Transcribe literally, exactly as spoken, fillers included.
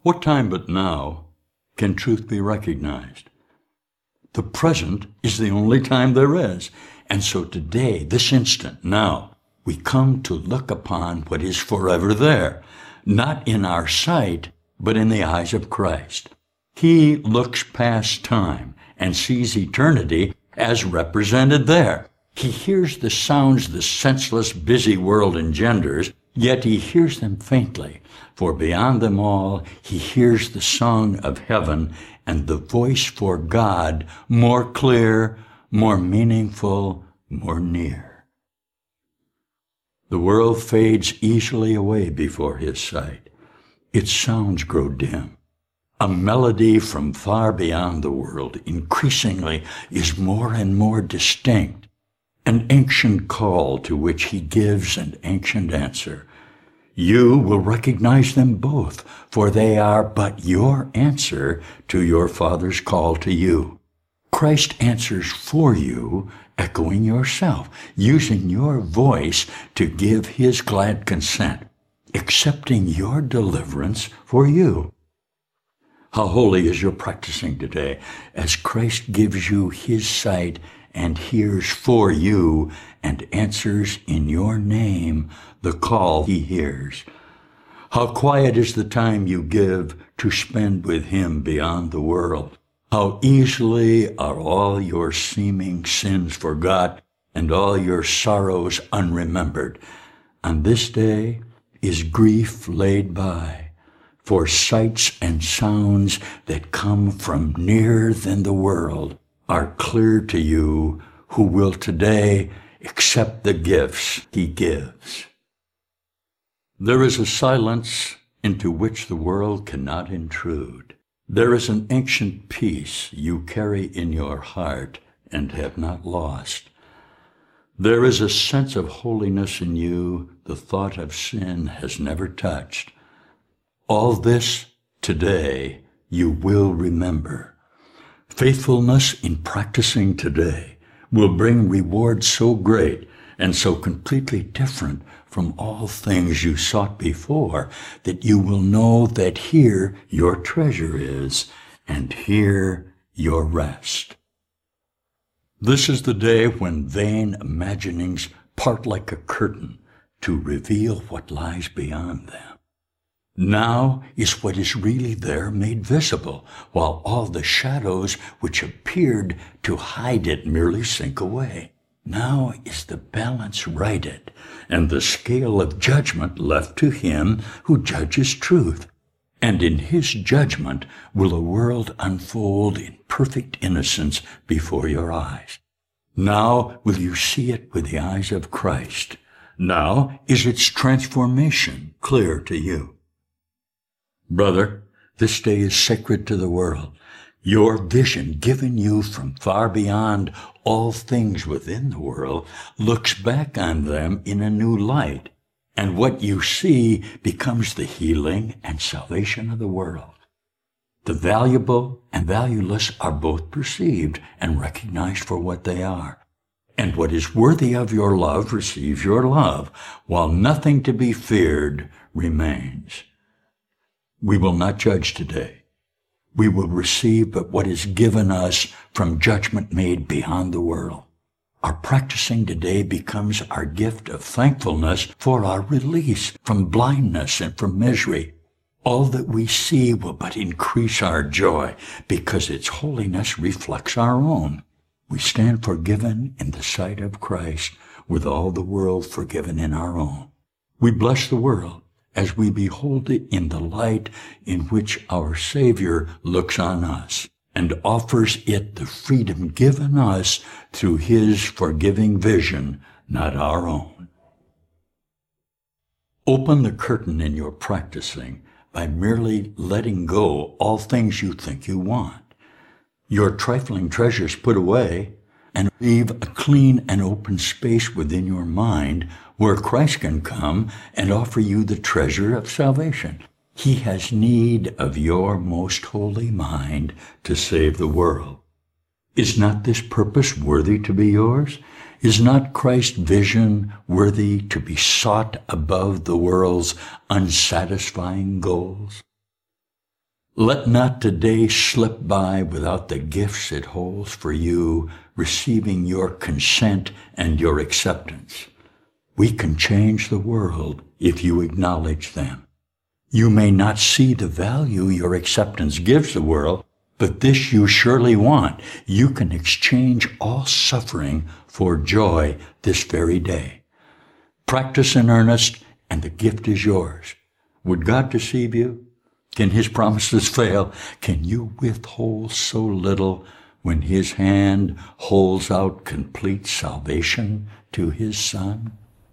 What time but now can truth be recognized? The present is the only time there is. And so today, this instant, now, we come to look upon what is forever there, not in our sight, but in the eyes of Christ. He looks past time and sees eternity as represented there. He hears the sounds the senseless, busy world engenders, yet he hears them faintly, for beyond them all he hears the song of heaven and the voice for God more clear, more meaningful, more near. The world fades easily away before his sight. Its sounds grow dim. A melody from far beyond the world increasingly is more and more distinct, an ancient call to which he gives an ancient answer. You will recognize them both, for they are but your answer to your Father's call to you. Christ answers for you, echoing yourself, using your voice to give his glad consent, accepting your deliverance for you. How holy is your practicing today, as Christ gives you his sight and hears for you and answers in your name the call he hears. How quiet is the time you give to spend with him beyond the world. How easily are all your seeming sins forgot and all your sorrows unremembered. On this day is grief laid by, for sights and sounds that come from nearer than the world are clear to you who will today accept the gifts he gives. There is a silence into which the world cannot intrude. There is an ancient peace you carry in your heart and have not lost. There is a sense of holiness in you the thought of sin has never touched. All this today you will remember. Faithfulness in practicing today will bring rewards so great and so completely different from all things you sought before that you will know that here your treasure is and here your rest. This is the day when vain imaginings part like a curtain to reveal what lies beyond them. Now is what is really there made visible, while all the shadows which appeared to hide it merely sink away. Now is the balance righted, and the scale of judgment left to him who judges truth. And in his judgment will a world unfold in perfect innocence before your eyes. Now will you see it with the eyes of Christ. Now is its transformation clear to you. Brother, this day is sacred to the world. Your vision given you from far beyond all things within the world looks back on them in a new light, and what you see becomes the healing and salvation of the world. The valuable and valueless are both perceived and recognized for what they are, and what is worthy of your love receives your love, while nothing to be feared remains. We will not judge today. We will receive but what is given us from judgment made beyond the world. Our practicing today becomes our gift of thankfulness for our release from blindness and from misery. All that we see will but increase our joy because its holiness reflects our own. We stand forgiven in the sight of Christ with all the world forgiven in our own. We bless the world as we behold it in the light in which our Savior looks on us and offers it the freedom given us through his forgiving vision, not our own. Open the curtain in your practicing by merely letting go all things you think you want. Your trifling treasures put away, and leave a clean and open space within your mind where Christ can come and offer you the treasure of salvation. He has need of your most holy mind to save the world. Is not this purpose worthy to be yours? Is not Christ's vision worthy to be sought above the world's unsatisfying goals? Let not today slip by without the gifts it holds for you, receiving your consent and your acceptance. We can change the world if you acknowledge them. You may not see the value your acceptance gives the world, but this you surely want. You can exchange all suffering for joy this very day. Practice in earnest, and the gift is yours. Would God deceive you? Can his promises fail? Can you withhold so little when his hand holds out complete salvation to his Son?